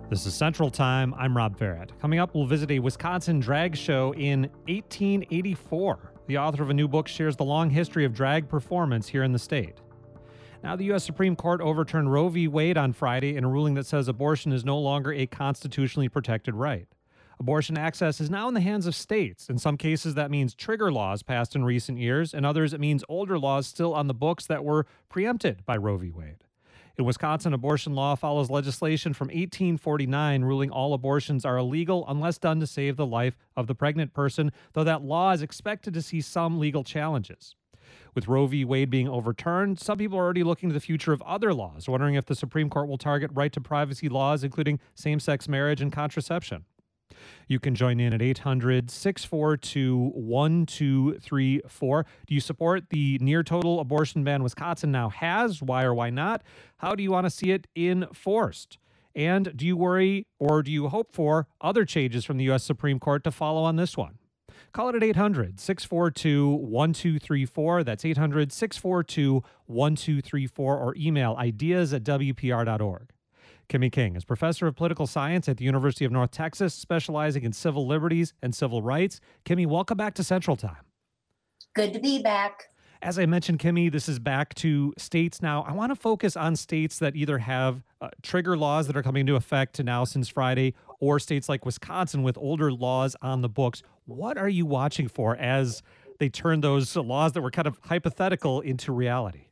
This is Central Time. I'm Rob Farrett. Coming up, we'll visit a Wisconsin drag show in 1884. The author of a new book shares the long history of drag performance here in the state. Now, the U.S. Supreme Court overturned Roe v. Wade on Friday in a ruling that says abortion is no longer a constitutionally protected right. Abortion access is now in the hands of states. In some cases, that means trigger laws passed in recent years. In others, it means older laws still on the books that were preempted by Roe v. Wade. In Wisconsin, abortion law follows legislation from 1849 ruling all abortions are illegal unless done to save the life of the pregnant person, though that law is expected to see some legal challenges. With Roe v. Wade being overturned, some people are already looking to the future of other laws, wondering if the Supreme Court will target right to privacy laws, including same-sex marriage and contraception. You can join in at 800-642-1234. Do you support the near total abortion ban Wisconsin now has? Why or why not? How do you want to see it enforced? And do you worry or do you hope for other changes from the U.S. Supreme Court to follow on this one? Call it at 800-642-1234. That's 800-642-1234 or email ideas@wpr.org. Kimmy King is professor of political science at the University of North Texas, specializing in civil liberties and civil rights. Kimmy, welcome back to Central Time. Good to be back. As I mentioned, Kimmy, this is back to states now. I want to focus on states that either have trigger laws that are coming into effect now since Friday, or states like Wisconsin with older laws on the books. What are you watching for as they turn those laws that were kind of hypothetical into reality?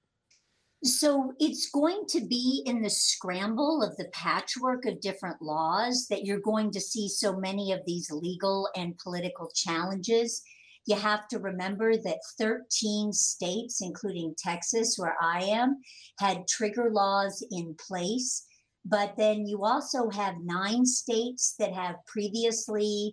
So it's going to be in the scramble of the patchwork of different laws that you're going to see so many of these legal and political challenges. You have to remember that 13 states, including Texas, where I am, had trigger laws in place. But then you also have 9 states that have previously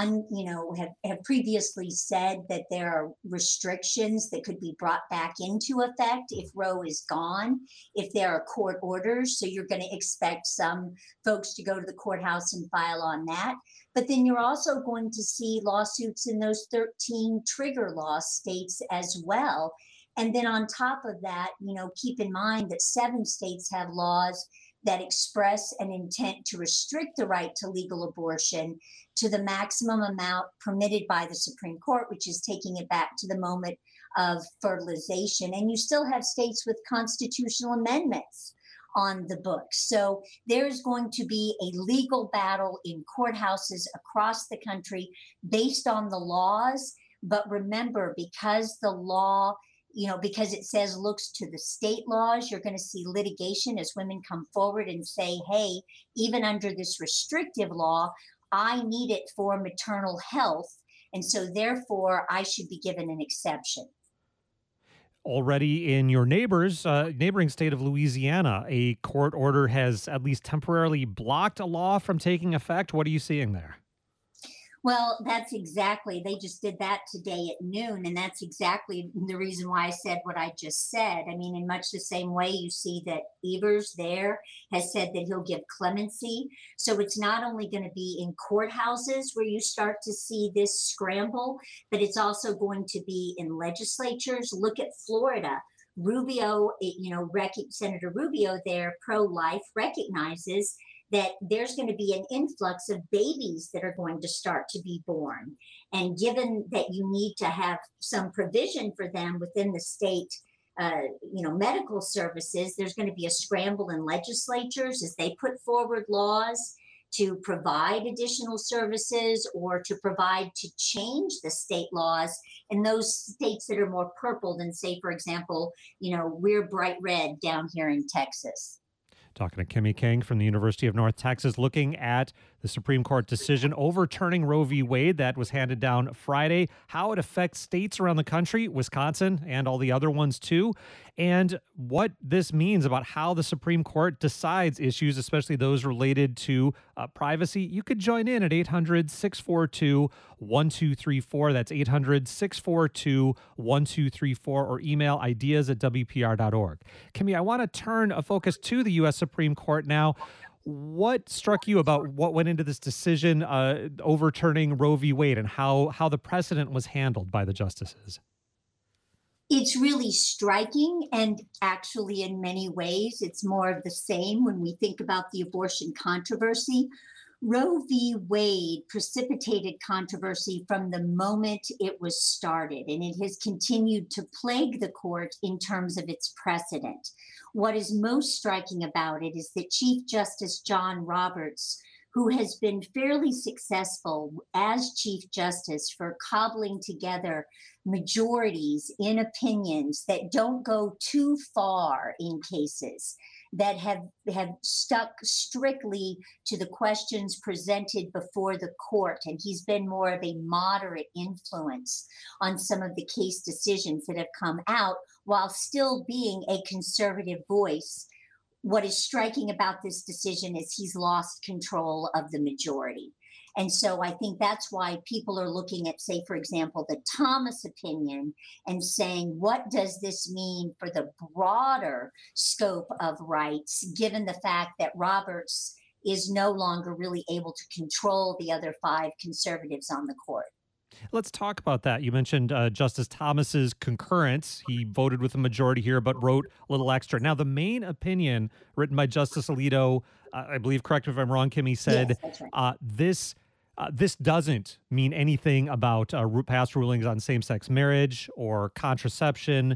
have previously said that there are restrictions that could be brought back into effect if Roe is gone, if there are court orders. So you're going to expect some folks to go to the courthouse and file on that. But then you're also going to see lawsuits in those 13 trigger law states as well. And then on top of that, keep in mind that 7 states have laws that express an intent to restrict the right to legal abortion to the maximum amount permitted by the Supreme Court, which is taking it back to the moment of fertilization. And you still have states with constitutional amendments on the books. So there's going to be a legal battle in courthouses across the country based on the laws. But remember, because the law because it says looks to the state laws, you're going to see litigation as women come forward and say, hey, even under this restrictive law, I need it for maternal health. And so therefore, I should be given an exception. Already in your neighboring state of Louisiana, a court order has at least temporarily blocked a law from taking effect. What are you seeing there? Well, they just did that today at noon. And that's exactly the reason why I said what I just said. I mean, in much the same way, you see that Evers there has said that he'll give clemency. So it's not only going to be in courthouses where you start to see this scramble, but it's also going to be in legislatures. Look at Florida. Rubio, Senator Rubio there, pro-life, recognizes that there's going to be an influx of babies that are going to start to be born. And given that you need to have some provision for them within the state, medical services, there's going to be a scramble in legislatures as they put forward laws to provide additional services or to change the state laws in those states that are more purple than, say, for example, we're bright red down here in Texas. Talking to Kimmy King from the University of North Texas, looking at the Supreme Court decision overturning Roe v. Wade that was handed down Friday, how it affects states around the country, Wisconsin and all the other ones too, and what this means about how the Supreme Court decides issues, especially those related to privacy. You could join in at 800-642-1234. That's 800-642-1234 or email ideas@wpr.org. Kimmy, I want to turn a focus to the U.S. Supreme Court now. What struck you about what went into this decision overturning Roe v. Wade and how the precedent was handled by the justices? It's really striking, and actually, in many ways, it's more of the same when we think about the abortion controversy. Roe v. Wade precipitated controversy from the moment it was started, and it has continued to plague the court in terms of its precedent. What is most striking about it is that Chief Justice John Roberts, who has been fairly successful as Chief Justice for cobbling together majorities in opinions that don't go too far in cases, that have stuck strictly to the questions presented before the court. And he's been more of a moderate influence on some of the case decisions that have come out while still being a conservative voice. What is striking about this decision is he's lost control of the majority. And so I think that's why people are looking at, say, for example, the Thomas opinion and saying, what does this mean for the broader scope of rights, given the fact that Roberts is no longer really able to control the other five conservatives on the court? Let's talk about that. You mentioned Justice Thomas's concurrence. He voted with the majority here, but wrote a little extra. Now, the main opinion written by Justice Alito, I believe, correct me if I'm wrong, Kimmy, said Yes, that's right. this doesn't mean anything about past rulings on same-sex marriage or contraception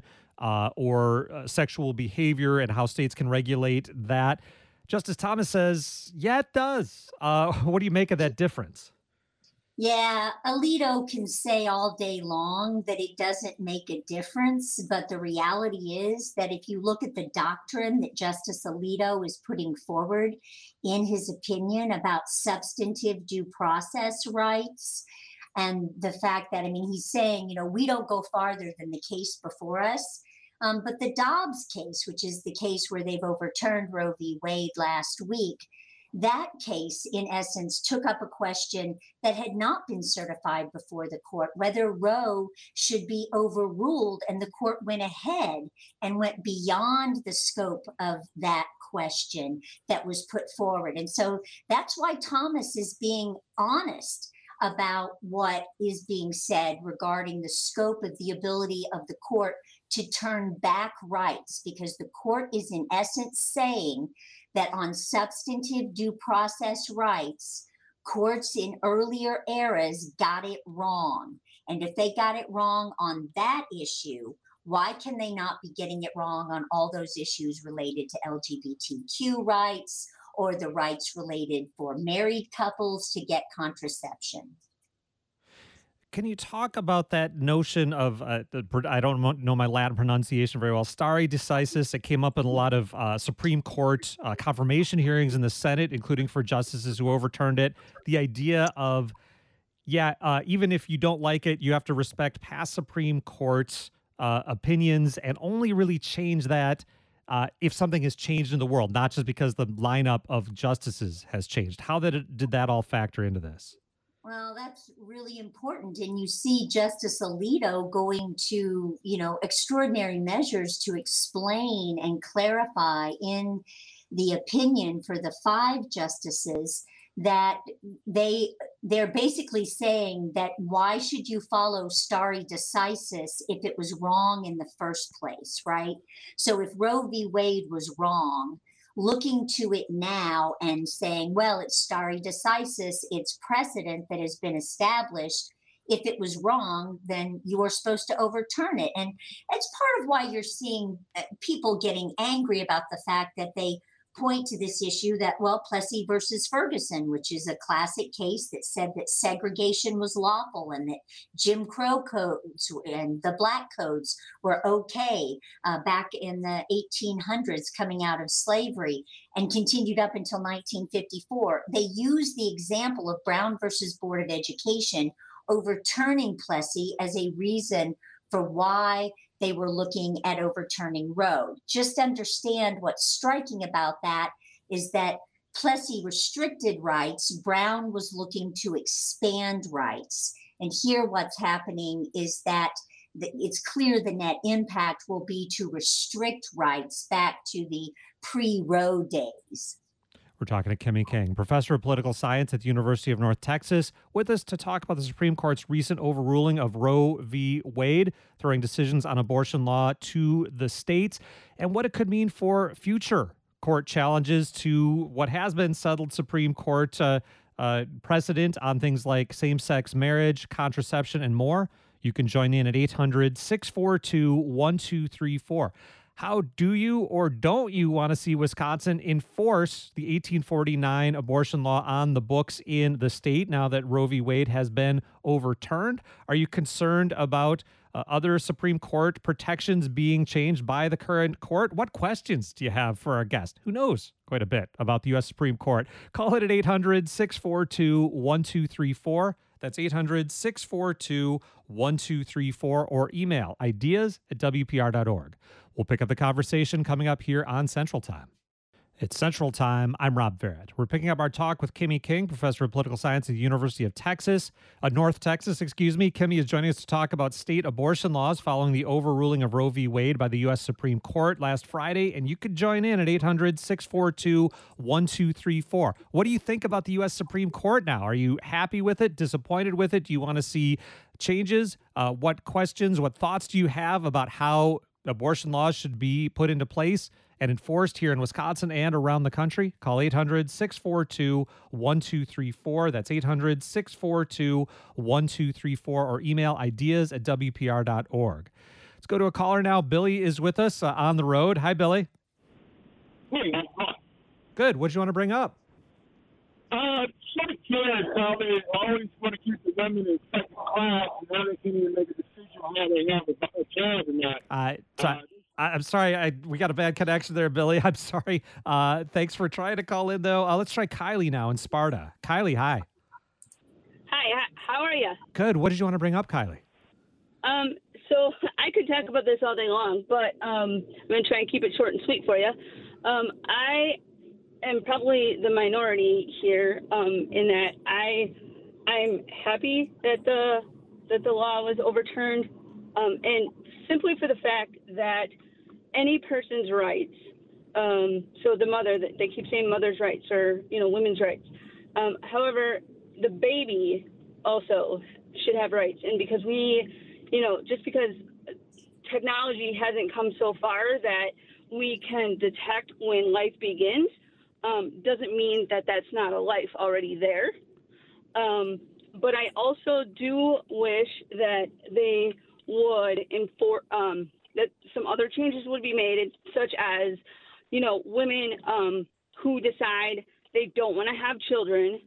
or sexual behavior and how states can regulate that. Justice Thomas says, yeah, it does. What do you make of that difference? Yeah, Alito can say all day long that it doesn't make a difference, but the reality is that if you look at the doctrine that Justice Alito is putting forward in his opinion about substantive due process rights, and the fact that, I mean, he's saying, we don't go farther than the case before us. But the Dobbs case, which is the case where they've overturned Roe v. Wade last week, that case, in essence, took up a question that had not been certified before the court, whether Roe should be overruled. And the court went ahead and went beyond the scope of that question that was put forward. And so that's why Thomas is being honest about what is being said regarding the scope of the ability of the court to turn back rights, because the court is in essence saying that on substantive due process rights, courts in earlier eras got it wrong. And if they got it wrong on that issue, why can they not be getting it wrong on all those issues related to LGBTQ rights or the rights related for married couples to get contraception? Can you talk about that notion of, I don't know my Latin pronunciation very well, stare decisis? It came up in a lot of Supreme Court confirmation hearings in the Senate, including for justices who overturned it. The idea of, even if you don't like it, you have to respect past Supreme Court opinions and only really change that if something has changed in the world, not just because the lineup of justices has changed. How did that all factor into this? Well, that's really important. And you see Justice Alito going to, extraordinary measures to explain and clarify in the opinion for the five justices that they're basically saying that why should you follow stare decisis if it was wrong in the first place, right? So if Roe v. Wade was wrong, looking to it now and saying, well, it's stare decisis, it's precedent that has been established. If it was wrong, then you are supposed to overturn it. And it's part of why you're seeing people getting angry about the fact that they point to this issue that, well, Plessy versus Ferguson, which is a classic case that said that segregation was lawful and that Jim Crow codes and the Black codes were okay back in the 1800s coming out of slavery and continued up until 1954. They used the example of Brown versus Board of Education overturning Plessy as a reason for why they were looking at overturning Roe. Just understand what's striking about that is that Plessy restricted rights. Brown was looking to expand rights. And here what's happening is that it's clear the net impact will be to restrict rights back to the pre-Roe days. We're talking to Kimmy King, professor of political science at the University of North Texas, with us to talk about the Supreme Court's recent overruling of Roe v. Wade, throwing decisions on abortion law to the states, and what it could mean for future court challenges to what has been settled Supreme Court precedent on things like same-sex marriage, contraception, and more. You can join in at 800-642-1234. How do you or don't you want to see Wisconsin enforce the 1849 abortion law on the books in the state now that Roe v. Wade has been overturned? Are you concerned about other Supreme Court protections being changed by the current court? What questions do you have for our guest, who knows quite a bit about the U.S. Supreme Court? Call it at 800-642-1234. That's 800-642-1234, or email ideas@wpr.org. We'll pick up the conversation coming up here on Central Time. It's Central Time. I'm Rob Barrett. We're picking up our talk with Kimmy King, professor of political science at the University of North Texas. Kimmy is joining us to talk about state abortion laws following the overruling of Roe v. Wade by the U.S. Supreme Court last Friday. And you could join in at 800-642-1234. What do you think about the U.S. Supreme Court now? Are you happy with it, disappointed with it? Do you want to see changes? What questions, what thoughts do you have about how abortion laws should be put into place and enforced here in Wisconsin and around the country? Call 800-642-1234. That's 800-642-1234, or email ideas@wpr.org. Let's go to a caller now. Billy is with us on the road. Hi, Billy. Hey, good. What do you want to bring up? Sort of curious how they always want to keep the women in second class and now they can't even make a decision on how they have a child or not. I'm sorry, we got a bad connection there, Billy. I'm sorry. Thanks for trying to call in, though. Let's try Kylie now in Sparta. Kylie, hi. Hi, how are you? Good. What did you want to bring up, Kylie? So I could talk about this all day long, but I'm going to try and keep it short and sweet for you. I am probably the minority here in that I'm happy that the law was overturned, and simply for the fact that any person's rights, so the mother, they keep saying mother's rights or, women's rights. However, the baby also should have rights. And because just because technology hasn't come so far that we can detect when life begins, doesn't mean that that's not a life already there. But I also do wish that they would that some other changes would be made, such as, women who decide they don't want to have children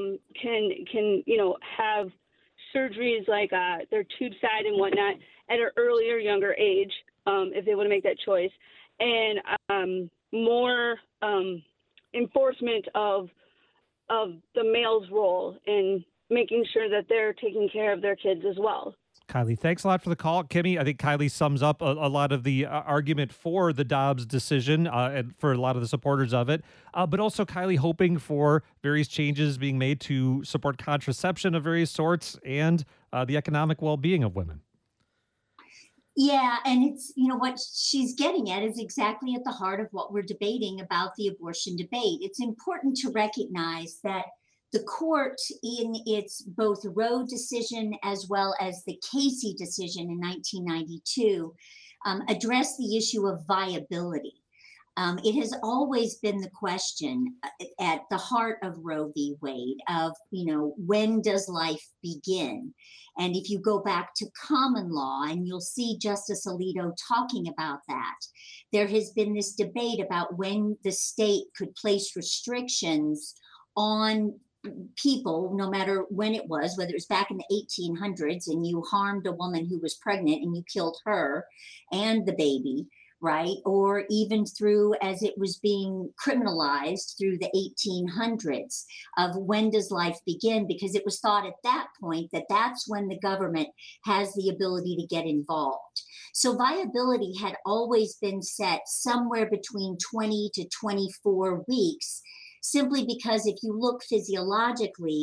can have surgeries like their tube side and whatnot at an earlier, younger age if they want to make that choice, and more enforcement of the male's role in making sure that they're taking care of their kids as well. Kylie, thanks a lot for the call. Kimmy, I think Kylie sums up a lot of the argument for the Dobbs decision and for a lot of the supporters of it. But also, Kylie, hoping for various changes being made to support contraception of various sorts and the economic well-being of women. Yeah, and it's, what she's getting at is exactly at the heart of what we're debating about the abortion debate. It's important to recognize that the court, in its both Roe decision as well as the Casey decision in 1992, addressed the issue of viability. It has always been the question at the heart of Roe v. Wade of, when does life begin? And if you go back to common law, and you'll see Justice Alito talking about that, there has been this debate about when the state could place restrictions on people, no matter when it was, whether it was back in the 1800s and you harmed a woman who was pregnant and you killed her and the baby, right? Or even through, as it was being criminalized through the 1800s, of when does life begin? Because it was thought at that point that that's when the government has the ability to get involved. So viability had always been set somewhere between 20 to 24 weeks, simply because if you look physiologically,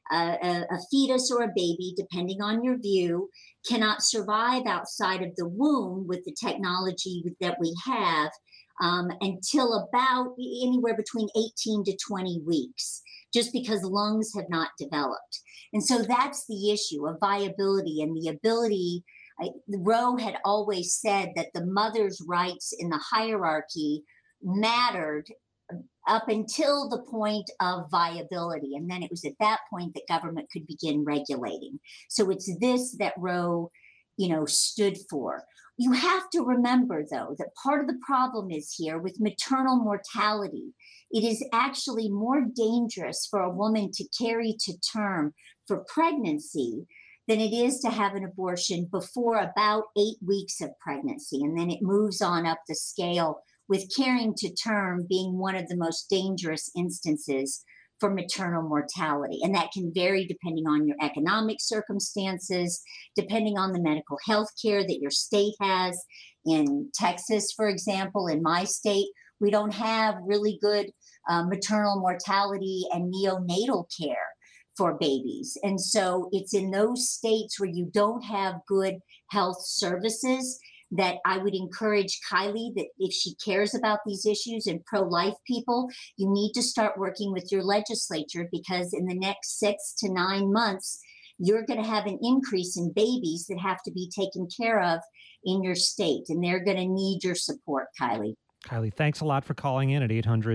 a fetus or a baby, depending on your view, cannot survive outside of the womb with the technology that we have until about anywhere between 18 to 20 weeks, just because lungs have not developed. And so that's the issue of viability and the ability. Roe had always said that the mother's rights in the hierarchy mattered up until the point of viability. And then it was at that point that government could begin regulating. So it's this that Roe, stood for. You have to remember, though, that part of the problem is here with maternal mortality. It is actually more dangerous for a woman to carry to term for pregnancy than it is to have an abortion before about 8 weeks of pregnancy. And then it moves on up the scale, with carrying to term being one of the most dangerous instances for maternal mortality. And that can vary depending on your economic circumstances, depending on the medical health care that your state has. In Texas, for example, in my state, we don't have really good maternal mortality and neonatal care for babies. And so it's in those states where you don't have good health services that I would encourage Kylie that if she cares about these issues and pro-life people, you need to start working with your legislature, because in the next 6 to 9 months, you're going to have an increase in babies that have to be taken care of in your state, and they're going to need your support, Kylie. Kylie, thanks a lot for calling in at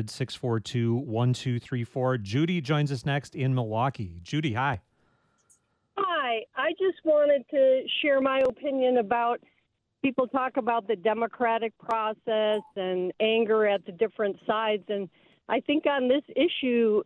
800-642-1234. Judy joins us next in Milwaukee. Judy, hi. Hi. I just wanted to share my opinion about people talk about the democratic process and anger at the different sides. And I think on this issue,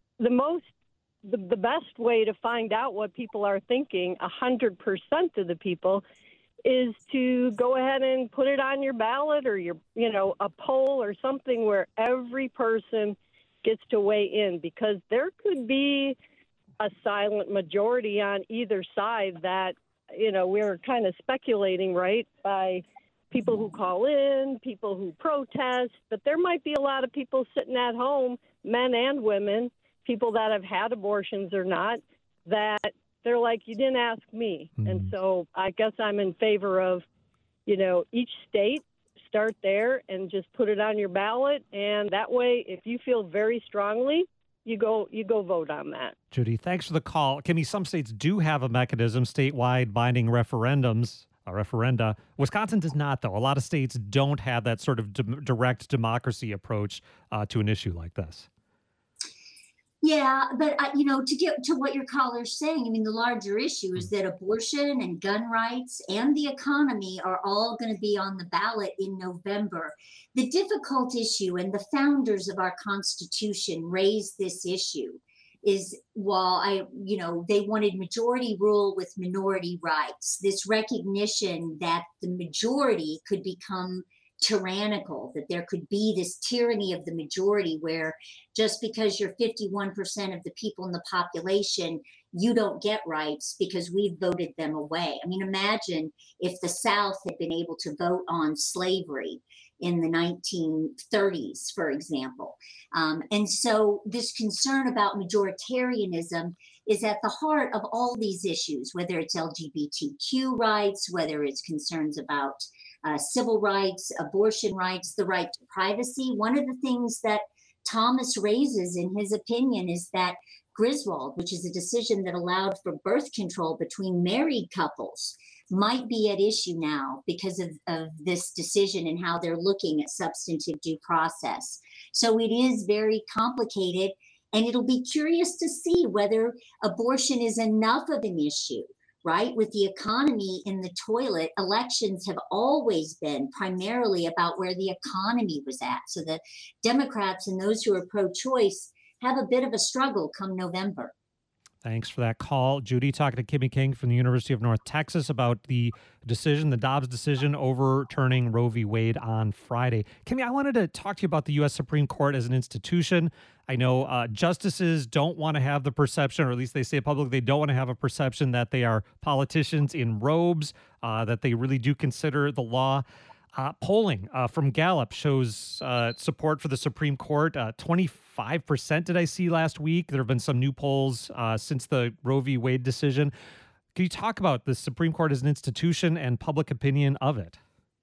the best way to find out what people are thinking, 100% of the people, is to go ahead and put it on your ballot or a poll or something where every person gets to weigh in, because there could be a silent majority on either side that, we're kind of speculating, right, by people who call in, people who protest, but there might be a lot of people sitting at home, men and women, people that have had abortions or not, that they're like, you didn't ask me. Mm-hmm. And so I guess I'm in favor of, each state, start there and just put it on your ballot. And that way, if you feel very strongly, you go vote on that. Judy, thanks for the call. Kimmy, some states do have a mechanism, statewide binding referenda. Wisconsin does not, though. A lot of states don't have that sort of direct democracy approach to an issue like this. Yeah, but, to get to what your caller's saying, the larger issue is that abortion and gun rights and the economy are all going to be on the ballot in November. The difficult issue, and the founders of our Constitution raised this issue, is while they wanted majority rule with minority rights, this recognition that the majority could become tyrannical, that there could be this tyranny of the majority where just because you're 51% of the people in the population, you don't get rights because we've voted them away. Imagine if the South had been able to vote on slavery in the 1930s, for example. And so this concern about majoritarianism is at the heart of all these issues, whether it's LGBTQ rights, whether it's concerns about civil rights, abortion rights, the right to privacy. One of the things that Thomas raises in his opinion is that Griswold, which is a decision that allowed for birth control between married couples, might be at issue now because of this decision and how they're looking at substantive due process. So it is very complicated, and it'll be curious to see whether abortion is enough of an issue. Right? With the economy in the toilet, elections have always been primarily about where the economy was at. So the Democrats and those who are pro-choice have a bit of a struggle come November. Thanks for that call. Judy, talking to Kimmy King from the University of North Texas about the Dobbs decision overturning Roe v. Wade on Friday. Kimmy, I wanted to talk to you about the U.S. Supreme Court as an institution. I know justices don't want to have the perception, or at least they say publicly, they don't want to have a perception that they are politicians in robes, that they really do consider the law. Polling from Gallup shows support for the Supreme Court, 25%, did I see last week. There have been some new polls since the Roe v. Wade decision. Can you talk about the Supreme Court as an institution and public opinion of it?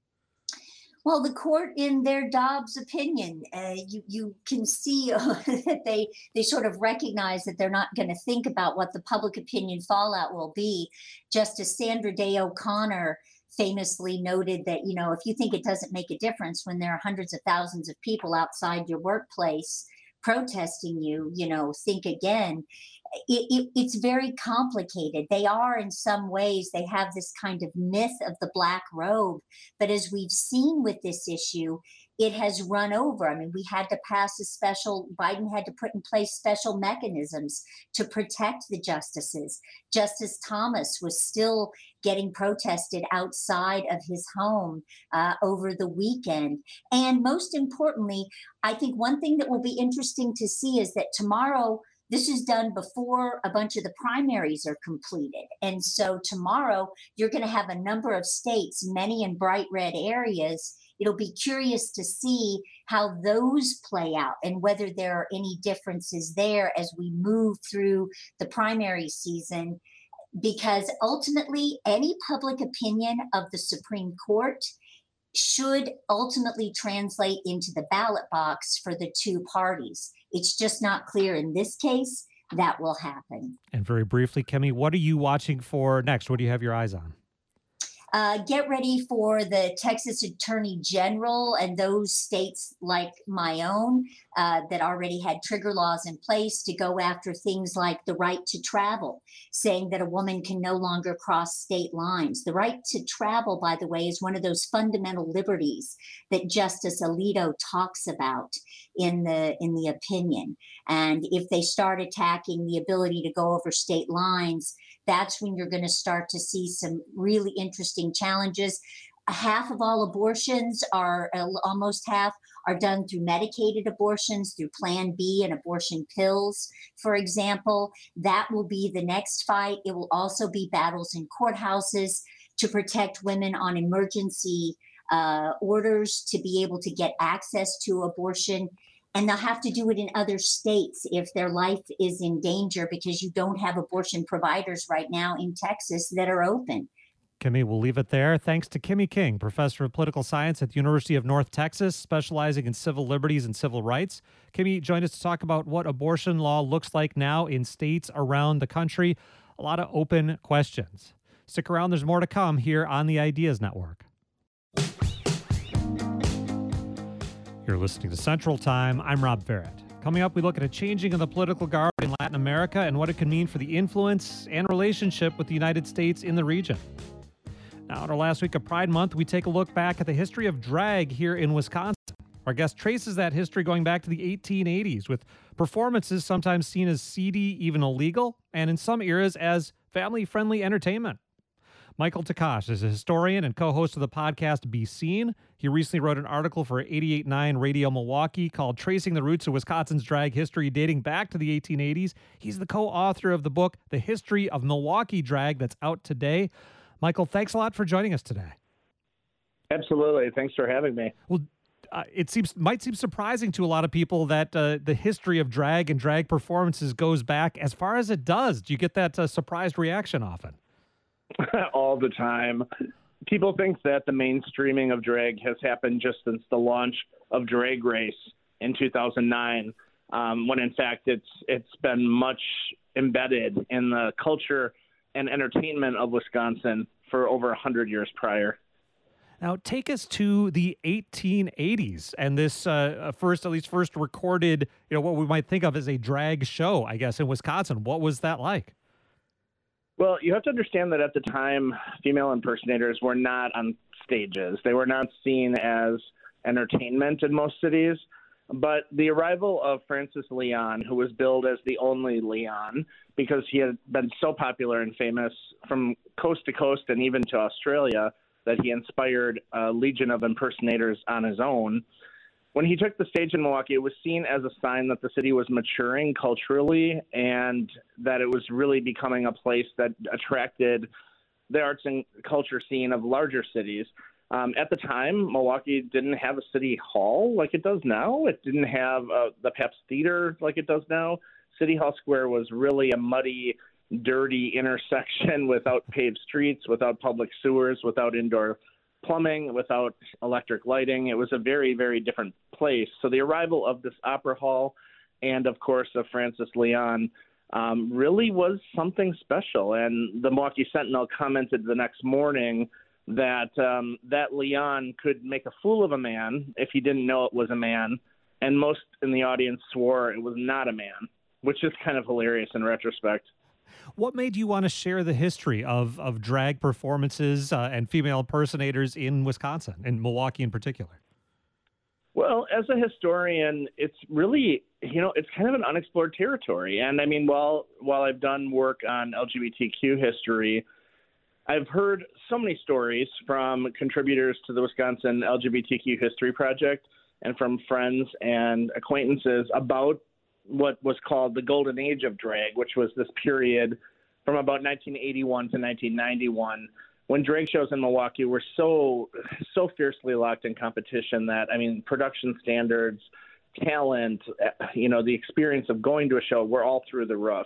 Well, the court, in their Dobbs opinion, you can see that they sort of recognize that they're not going to think about what the public opinion fallout will be. Justice Sandra Day O'Connor famously noted that, if you think it doesn't make a difference when there are hundreds of thousands of people outside your workplace protesting you, think again. It's very complicated. They are, in some ways, they have this kind of myth of the black robe. But as we've seen with this issue, it has run over. I mean, we had to Biden had to put in place special mechanisms to protect the justices. Justice Thomas was still getting protested outside of his home over the weekend. And most importantly, I think one thing that will be interesting to see is that tomorrow, this is done before a bunch of the primaries are completed. And so tomorrow, you're going to have a number of states, many in bright red areas. It'll be curious to see how those play out and whether there are any differences there as we move through the primary season, because ultimately, any public opinion of the Supreme Court should ultimately translate into the ballot box for the two parties. It's just not clear in this case that will happen. And very briefly, Kemi, what are you watching for next? What do you have your eyes on? Get ready for the Texas Attorney General and those states like my own that already had trigger laws in place to go after things like the right to travel, saying that a woman can no longer cross state lines. The right to travel, by the way, is one of those fundamental liberties that Justice Alito talks about in the opinion. And if they start attacking the ability to go over state lines, that's when you're going to start to see some really interesting challenges. Half of all abortions almost half are done through medicated abortions, through Plan B and abortion pills, for example. That will be the next fight. It will also be battles in courthouses to protect women on emergency orders to be able to get access to abortion. And they'll have to do it in other states if their life is in danger, because you don't have abortion providers right now in Texas that are open. Kemi, we'll leave it there. Thanks to Kemi King, professor of political science at the University of North Texas, specializing in civil liberties and civil rights. Kemi joined us to talk about what abortion law looks like now in states around the country. A lot of open questions. Stick around. There's more to come here on the Ideas Network. You're listening to Central Time. I'm Rob Barrett. Coming up, we look at a changing of the political guard in Latin America and what it can mean for the influence and relationship with the United States in the region. Now, in our last week of Pride Month, we take a look back at the history of drag here in Wisconsin. Our guest traces that history going back to the 1880s, with performances sometimes seen as seedy, even illegal, and in some eras as family-friendly entertainment. Michael Takash is a historian and co-host of the podcast Be Seen. He recently wrote an article for 88.9 Radio Milwaukee called Tracing the Roots of Wisconsin's Drag History Dating Back to the 1880s. He's the co-author of the book, The History of Milwaukee Drag, that's out today. Michael, thanks a lot for joining us today. Absolutely. Thanks for having me. Well, it might seem surprising to a lot of people that the history of drag and drag performances goes back as far as it does. Do you get that surprised reaction often? All the time. People think that the mainstreaming of drag has happened just since the launch of Drag Race in 2009, when in fact it's been much embedded in the culture and entertainment of Wisconsin for over 100 years prior. Now, take us to the 1880s and this first recorded, what we might think of as a drag show, I guess, in Wisconsin. What was that like? Well, you have to understand that at the time, female impersonators were not on stages. They were not seen as entertainment in most cities. But the arrival of Francis Leon, who was billed as the only Leon, because he had been so popular and famous from coast to coast and even to Australia, that he inspired a legion of impersonators on his own. When he took the stage in Milwaukee, it was seen as a sign that the city was maturing culturally and that it was really becoming a place that attracted the arts and culture scene of larger cities. At the time, Milwaukee didn't have a city hall like it does now. It didn't have the Pabst Theater like it does now. City Hall Square was really a muddy, dirty intersection without paved streets, without public sewers, without indoor plumbing, without electric lighting. It was a very, very different place. So the arrival of this opera hall and, of course, of Francis Leon really was something special. And the Milwaukee Sentinel commented the next morning that that Leon could make a fool of a man if he didn't know it was a man, and most in the audience swore it was not a man, which is kind of hilarious in retrospect. What made you want to share the history of drag performances and female impersonators in Wisconsin, in Milwaukee in particular? Well, as a historian, it's really, it's kind of an unexplored territory. And I mean, while I've done work on LGBTQ history, I've heard so many stories from contributors to the Wisconsin LGBTQ History Project and from friends and acquaintances about what was called the Golden Age of drag, which was this period from about 1981 to 1991 when drag shows in Milwaukee were so fiercely locked in competition that, I mean, production standards, talent, the experience of going to a show were all through the roof.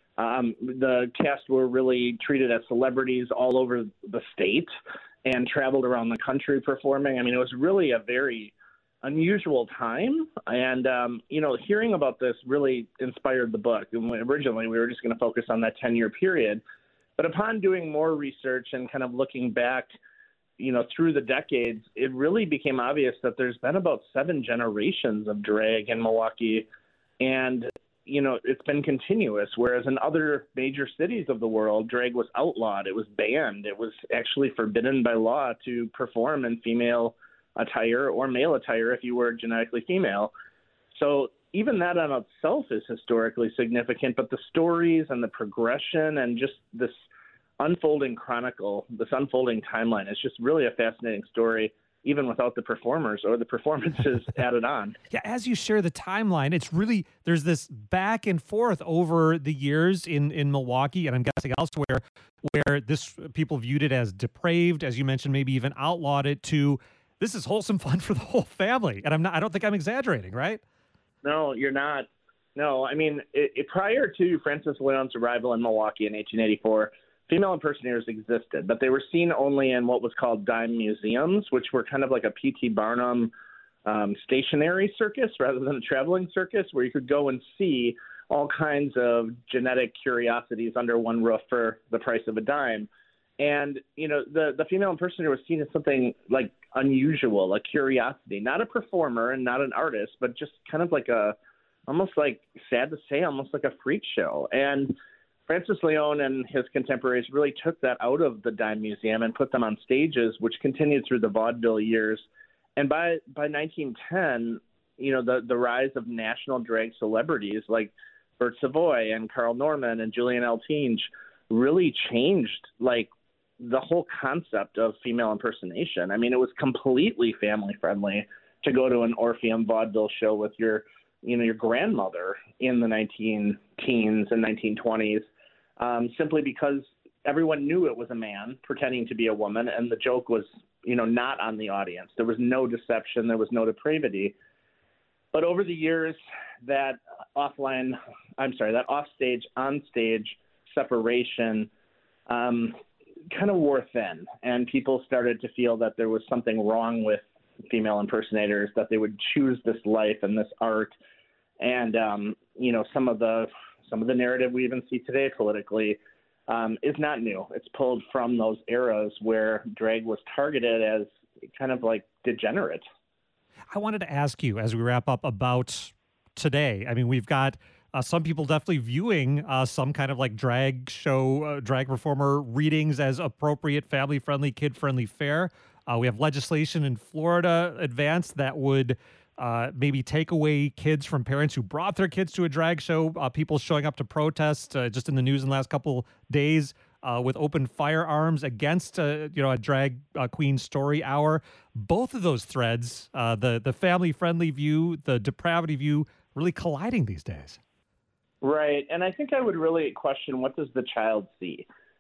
The cast were really treated as celebrities all over the state and traveled around the country performing. I mean, it was really a very unusual time. And, hearing about this really inspired the book. And originally, we were just going to focus on that 10-year period. But upon doing more research and kind of looking back, through the decades, it really became obvious that there's been about 7 generations of drag in Milwaukee. And it's been continuous, whereas in other major cities of the world, drag was outlawed. It was banned. It was actually forbidden by law to perform in female attire or male attire if you were genetically female. So even that on itself is historically significant, but the stories and the progression and just this unfolding chronicle, this unfolding timeline is just really a fascinating story, even without the performers or the performances added on. Yeah, as you share the timeline, it's really, there's this back and forth over the years in Milwaukee, and I'm guessing elsewhere, where people viewed it as depraved, as you mentioned, maybe even outlawed it, to this is wholesome fun for the whole family. And I don't think I'm exaggerating, right? No, you're not. No, I mean, prior to Francis Leon's arrival in Milwaukee in 1884, female impersonators existed, but they were seen only in what was called dime museums, which were kind of like a P.T. Barnum stationary circus rather than a traveling circus, where you could go and see all kinds of genetic curiosities under one roof for the price of a dime. And, the female impersonator was seen as something like unusual, a curiosity, not a performer and not an artist, but just kind of like almost like, sad to say, almost like a freak show. And Francis Leon and his contemporaries really took that out of the dime museum and put them on stages, which continued through the vaudeville years. And by 1910, the rise of national drag celebrities like Bert Savoy and Carl Norman and Julian L. Tinge really changed, the whole concept of female impersonation. I mean, it was completely family friendly to go to an Orpheum vaudeville show with your grandmother in the 19-teens and 1920s, simply because everyone knew it was a man pretending to be a woman, and the joke was, not on the audience. There was no deception. There was no depravity. But over the years, that offstage, onstage separation kind of wore thin, and people started to feel that there was something wrong with female impersonators, that they would choose this life and this art. And, some of the narrative we even see today politically is not new. It's pulled from those eras where drag was targeted as kind of like degenerate. I wanted to ask you, as we wrap up, about today. I mean, we've got some people definitely viewing some kind of like drag show, drag performer readings as appropriate, family-friendly, kid-friendly fare. We have legislation in Florida advanced that would maybe take away kids from parents who brought their kids to a drag show. People showing up to protest, just in the news in the last couple days, with open firearms against a drag queen story hour. Both of those threads, the family-friendly view, the depravity view, really colliding these days. Right. And I think I would really question, what does the child see?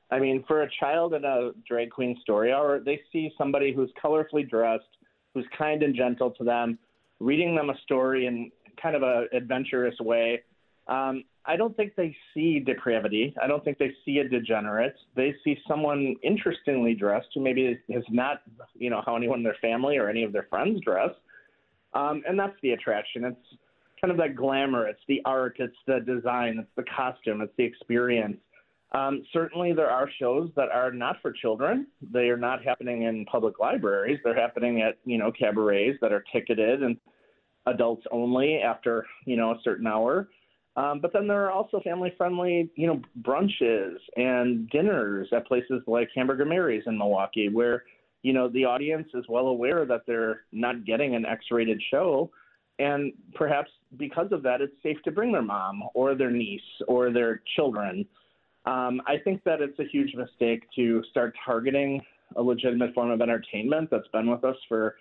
I mean, for a child in a drag queen story hour, they see somebody who's colorfully dressed, who's kind and gentle to them, reading them a story in kind of a adventurous way. I don't think they see depravity. I don't think they see a degenerate. They see someone interestingly dressed who maybe is not, how anyone in their family or any of their friends dress. And that's the attraction. It's kind of that glamour. It's the art. It's the design. It's the costume. It's the experience. Certainly there are shows that are not for children. They are not happening in public libraries. They're happening at, cabarets that are ticketed and adults only after, a certain hour. But then there are also family-friendly, brunches and dinners at places like Hamburger Mary's in Milwaukee where, the audience is well aware that they're not getting an X-rated show. And perhaps because of that, it's safe to bring their mom or their niece or their children. I think that it's a huge mistake to start targeting a legitimate form of entertainment that's been with us for,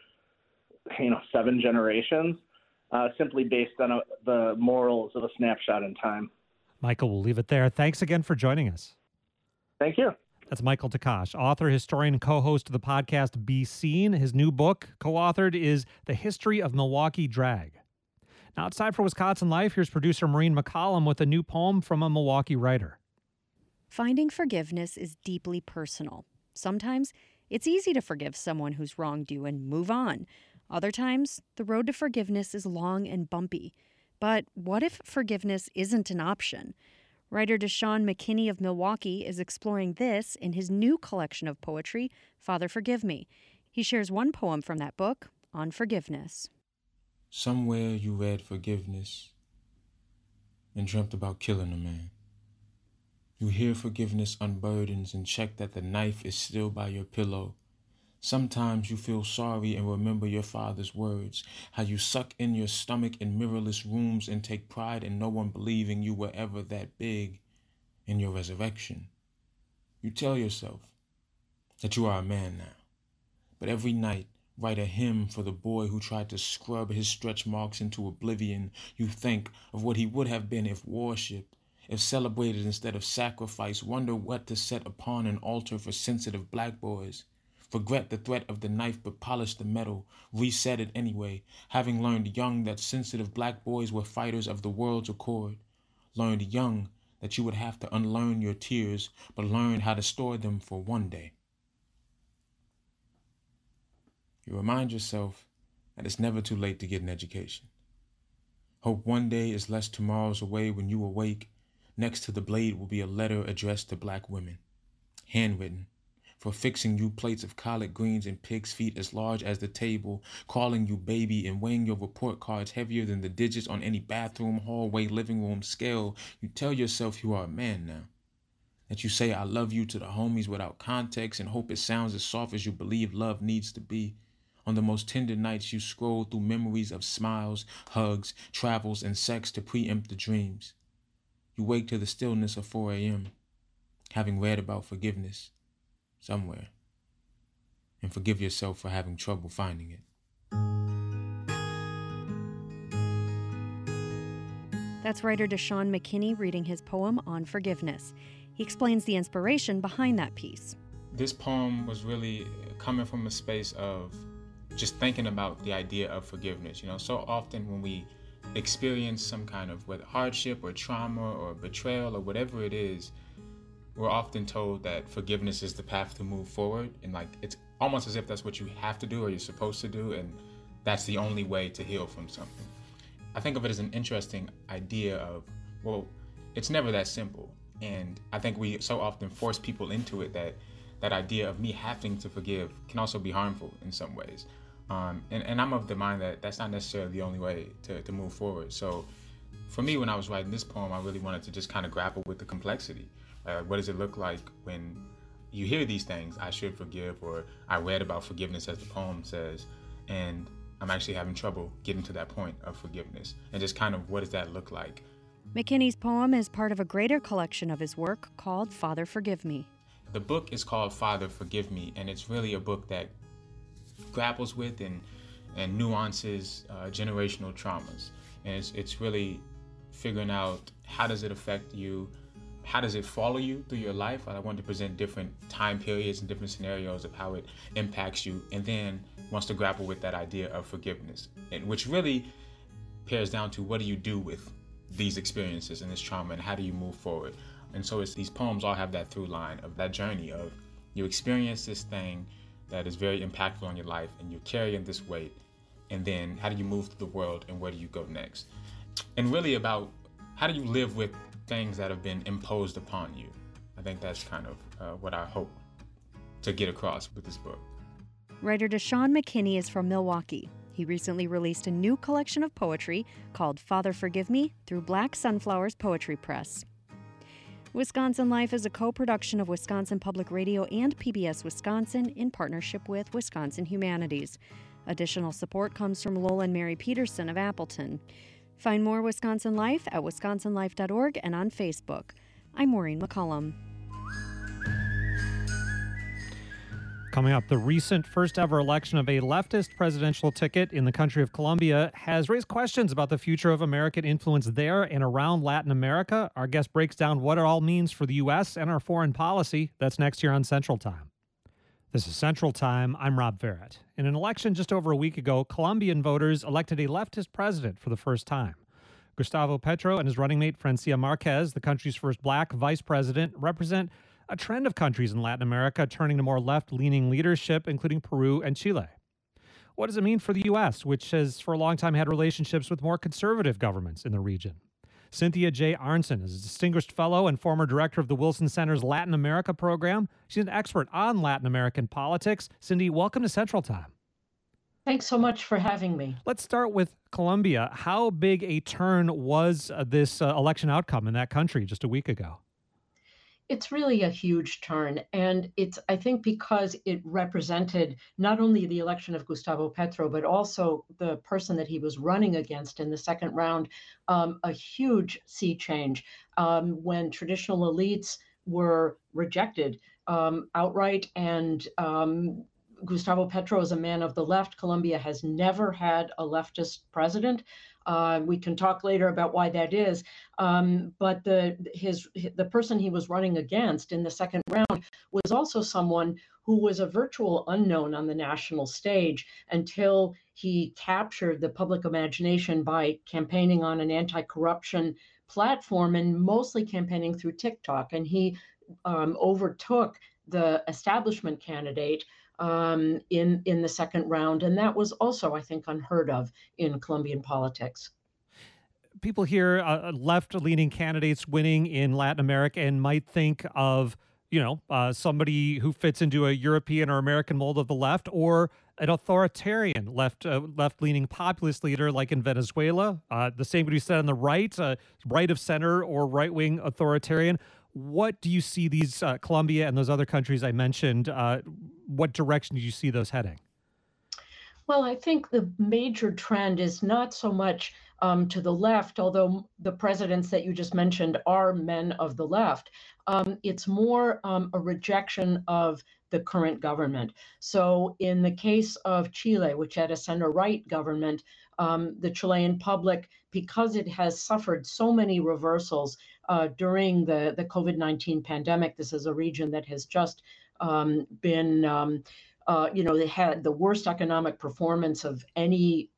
7 generations. Simply based on the morals of a snapshot in time. Michael, we'll leave it there. Thanks again for joining us. Thank you. That's Michael Takash, author, historian, and co-host of the podcast Be Seen. His new book, co-authored, is The History of Milwaukee Drag. Now it's time for Wisconsin Life. Here's producer Maureen McCollum with a new poem from a Milwaukee writer. Finding forgiveness is deeply personal. Sometimes it's easy to forgive someone who's wronged you and move on. Other times, the road to forgiveness is long and bumpy. But what if forgiveness isn't an option? Writer Deshaun McKinney of Milwaukee is exploring this in his new collection of poetry, Father Forgive Me. He shares one poem from that book on forgiveness. Somewhere you read forgiveness and dreamt about killing a man. You hear forgiveness unburdens and check that the knife is still by your pillow. Sometimes you feel sorry and remember your father's words, how you suck in your stomach in mirrorless rooms and take pride in no one believing you were ever that big in your resurrection. You tell yourself that you are a man now, but every night write a hymn for the boy who tried to scrub his stretch marks into oblivion. You think of what he would have been if worshipped, if celebrated instead of sacrifice, wonder what to set upon an altar for sensitive black boys. Regret the threat of the knife, but polish the metal, reset it anyway, having learned young that sensitive black boys were fighters of the world's accord. Learned young that you would have to unlearn your tears, but learn how to store them for one day. You remind yourself that it's never too late to get an education. Hope one day is less tomorrows away when you awake. Next to the blade will be a letter addressed to black women, handwritten, for fixing you plates of collard greens and pig's feet as large as the table, calling you baby and weighing your report cards heavier than the digits on any bathroom, hallway, living room scale. You tell yourself you are a man now. That you say I love you to the homies without context and hope it sounds as soft as you believe love needs to be. On the most tender nights you scroll through memories of smiles, hugs, travels, and sex to preempt the dreams. You wake to the stillness of 4 a.m., having read about forgiveness somewhere, and forgive yourself for having trouble finding it. That's writer Deshaun McKinney reading his poem on forgiveness. He explains the inspiration behind that piece. This poem was really coming from a space of just thinking about the idea of forgiveness. So often when we experience some kind of whether hardship or trauma or betrayal or whatever it is, we're often told that forgiveness is the path to move forward, and it's almost as if that's what you have to do or you're supposed to do, and that's the only way to heal from something. I think of it as an interesting idea of, well, it's never that simple, and I think we so often force people into it that idea of me having to forgive can also be harmful in some ways. And I'm of the mind that that's not necessarily the only way to move forward. So for me, when I was writing this poem, I really wanted to just kind of grapple with the complexity. What does it look like when you hear these things, I should forgive, or I read about forgiveness as the poem says, and I'm actually having trouble getting to that point of forgiveness, and just kind of what does that look like? McKinney's poem is part of a greater collection of his work called Father Forgive Me. The book is called Father Forgive Me, and it's really a book that grapples with and nuances generational traumas. And it's really figuring out how does it affect you, how does it follow you through your life? I want to present different time periods and different scenarios of how it impacts you, and then wants to grapple with that idea of forgiveness, and which really pairs down to what do you do with these experiences and this trauma, and how do you move forward? And so these poems all have that through line of that journey of you experience this thing that is very impactful on your life, and you're carrying this weight, and then how do you move through the world, and where do you go next? And really about how do you live with things that have been imposed upon you. I think that's kind of what I hope to get across with this book. Writer Deshaun McKinney is from Milwaukee. He recently released a new collection of poetry called Father Forgive Me through Black Sunflowers Poetry Press. Wisconsin Life is a co-production of Wisconsin Public Radio and PBS Wisconsin in partnership with Wisconsin Humanities. Additional support comes from Lowell and Mary Peterson of Appleton. Find more Wisconsin Life at wisconsinlife.org and on Facebook. I'm Maureen McCullum. Coming up, the recent first ever election of a leftist presidential ticket in the country of Colombia has raised questions about the future of American influence there and around Latin America. Our guest breaks down what it all means for the U.S. and our foreign policy. That's next here on Central Time. This is Central Time. I'm Rob Farrett. In an election just over a week ago, Colombian voters elected a leftist president for the first time. Gustavo Petro and his running mate Francia Marquez, the country's first black vice president, represent a trend of countries in Latin America turning to more left-leaning leadership, including Peru and Chile. What does it mean for the U.S., which has for a long time had relationships with more conservative governments in the region? Cynthia J. Arnson is a distinguished fellow and former director of the Wilson Center's Latin America program. She's an expert on Latin American politics. Cindy, welcome to Central Time. Thanks so much for having me. Let's start with Colombia. How big a turn was this election outcome in that country just a week ago? It's really a huge turn, and it's, I think, because it represented not only the election of Gustavo Petro, but also the person that he was running against in the second round, a huge sea change when traditional elites were rejected outright. And Gustavo Petro is a man of the left. Colombia has never had a leftist president. We can talk later about why that is, but the person he was running against in the second round was also someone who was a virtual unknown on the national stage until he captured the public imagination by campaigning on an anti-corruption platform and mostly campaigning through TikTok. And he overtook the establishment candidate in the second round. And that was also, I think, unheard of in Colombian politics. People hear left-leaning candidates winning in Latin America and might think of, somebody who fits into a European or American mold of the left, or an authoritarian left-leaning populist leader like in Venezuela. The same could be said on the right, right of center or right-wing authoritarian. What do you see these Colombia and those other countries I mentioned? What direction do you see those heading? Well, I think the major trend is not so much to the left, although the presidents that you just mentioned are men of the left. It's more a rejection of the current government. So in the case of Chile, which had a center-right government, the Chilean public, because it has suffered so many reversals during the COVID-19 pandemic, this is a region that has just been, they had the worst economic performance of any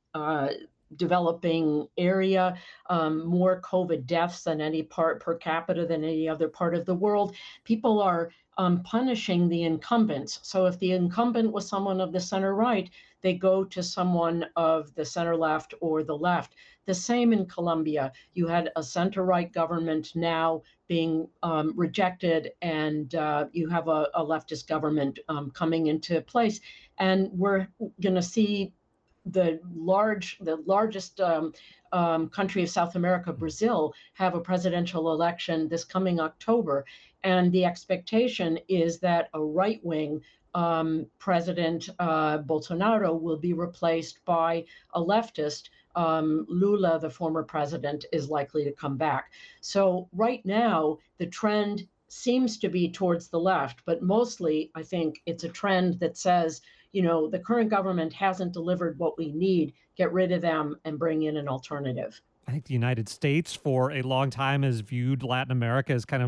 developing area, more COVID deaths than any part per capita than any other part of the world. People are punishing the incumbents. So if the incumbent was someone of the center right, they go to someone of the center left or the left. The same in Colombia. You had a center right government now being rejected, and you have a leftist government coming into place. And we're going to see the largest country of South America, Brazil, have a presidential election this coming October. And the expectation is that a right-wing President Bolsonaro will be replaced by a leftist. Lula, the former president, is likely to come back. So right now, the trend seems to be towards the left, but mostly I think it's a trend that says, the current government hasn't delivered what we need, get rid of them and bring in an alternative. I think the United States for a long time has viewed Latin America as kind of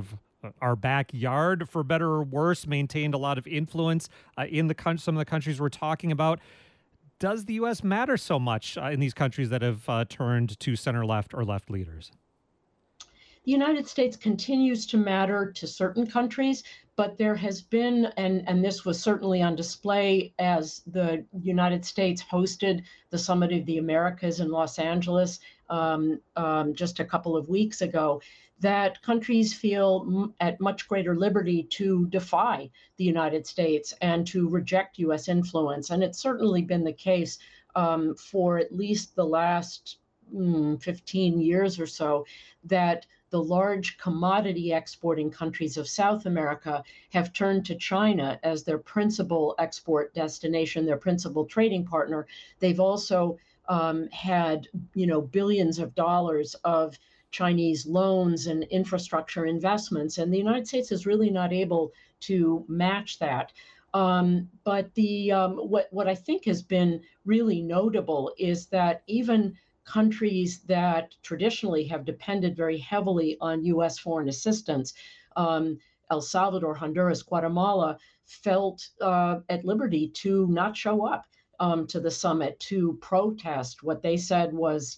our backyard, for better or worse, maintained a lot of influence in some of the countries we're talking about. Does the U.S. matter so much in these countries that have turned to center-left or left leaders? The United States continues to matter to certain countries, but there has been, and this was certainly on display as the United States hosted the Summit of the Americas in Los Angeles just a couple of weeks ago, that countries feel at much greater liberty to defy the United States and to reject U.S. influence. And it's certainly been the case for at least the last 15 years or so, that the large commodity exporting countries of South America have turned to China as their principal export destination, their principal trading partner. They've also had, billions of dollars of Chinese loans and infrastructure investments, and the United States is really not able to match that. But what I think has been really notable is that even countries that traditionally have depended very heavily on U.S. foreign assistance, El Salvador, Honduras, Guatemala, felt at liberty to not show up to the summit, to protest what they said was,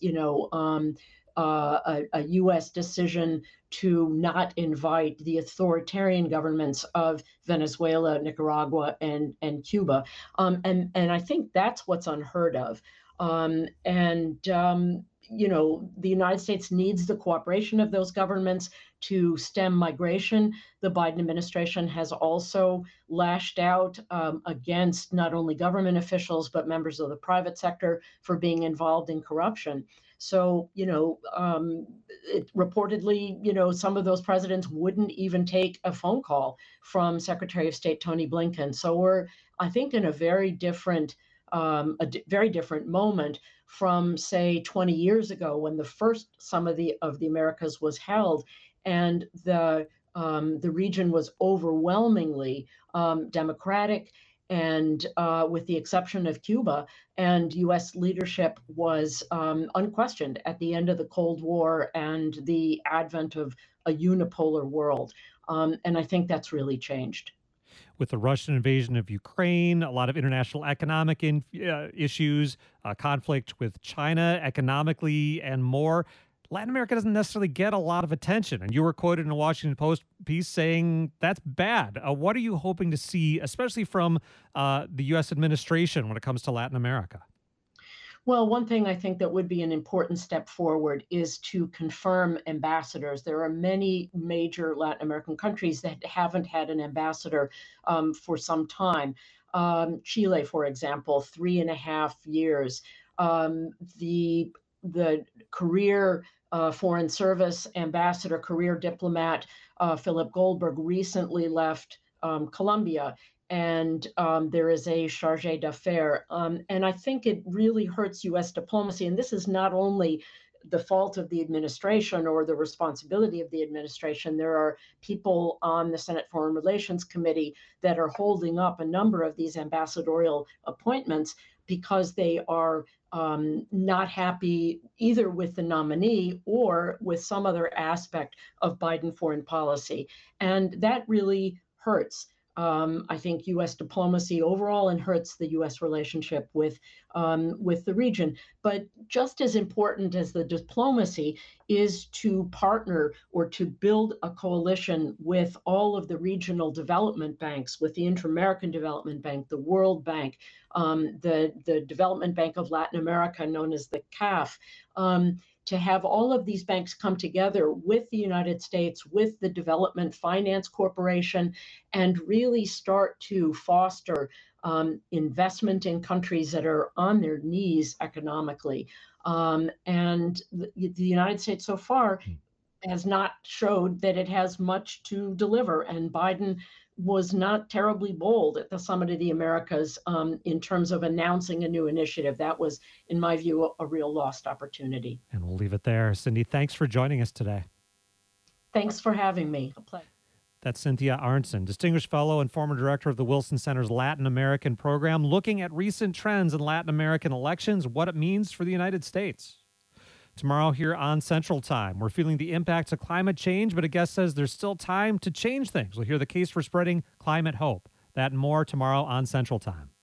a U.S. decision to not invite the authoritarian governments of Venezuela, Nicaragua, and Cuba. And I think that's what's unheard of. The United States needs the cooperation of those governments to stem migration. The Biden administration has also lashed out against not only government officials, but members of the private sector for being involved in corruption. So, reportedly, some of those presidents wouldn't even take a phone call from Secretary of State Tony Blinken. So we're, I think, in a very different moment from, say, 20 years ago, when the first Summit of the Americas was held, and the region was overwhelmingly democratic, and with the exception of Cuba, and U.S. leadership was unquestioned at the end of the Cold War and the advent of a unipolar world. And I think that's really changed. With the Russian invasion of Ukraine, a lot of international economic issues, conflict with China economically, and more, Latin America doesn't necessarily get a lot of attention. And you were quoted in a Washington Post piece saying that's bad. What are you hoping to see, especially from the U.S. administration, when it comes to Latin America? Well, one thing I think that would be an important step forward is to confirm ambassadors. There are many major Latin American countries that haven't had an ambassador for some time. Chile, for example, 3.5 years. The career Foreign Service ambassador, career diplomat, Philip Goldberg, recently left Colombia. And there is a chargé d'affaires. And I think it really hurts U.S. diplomacy. And this is not only the fault of the administration or the responsibility of the administration. There are people on the Senate Foreign Relations Committee that are holding up a number of these ambassadorial appointments because they are not happy either with the nominee or with some other aspect of Biden foreign policy. And that really hurts, I think, U.S. diplomacy overall, and hurts the U.S. relationship with the region. But just as important as the diplomacy is to partner or to build a coalition with all of the regional development banks, with the Inter-American Development Bank, the World Bank, the Development Bank of Latin America, known as the CAF, to have all of these banks come together with the United States, with the Development Finance Corporation, and really start to foster investment in countries that are on their knees economically. And the United States so far has not showed that it has much to deliver. And Biden was not terribly bold at the Summit of the Americas in terms of announcing a new initiative. That was, in my view, a real lost opportunity. And we'll leave it there. Cindy, thanks for joining us today. Thanks for having me. A pleasure. That's Cynthia Arntzen, Distinguished Fellow and former Director of the Wilson Center's Latin American Program, looking at recent trends in Latin American elections, what it means for the United States. Tomorrow here on Central Time, we're feeling the impacts of climate change, but a guest says there's still time to change things. We'll hear the case for spreading climate hope. That and more tomorrow on Central Time.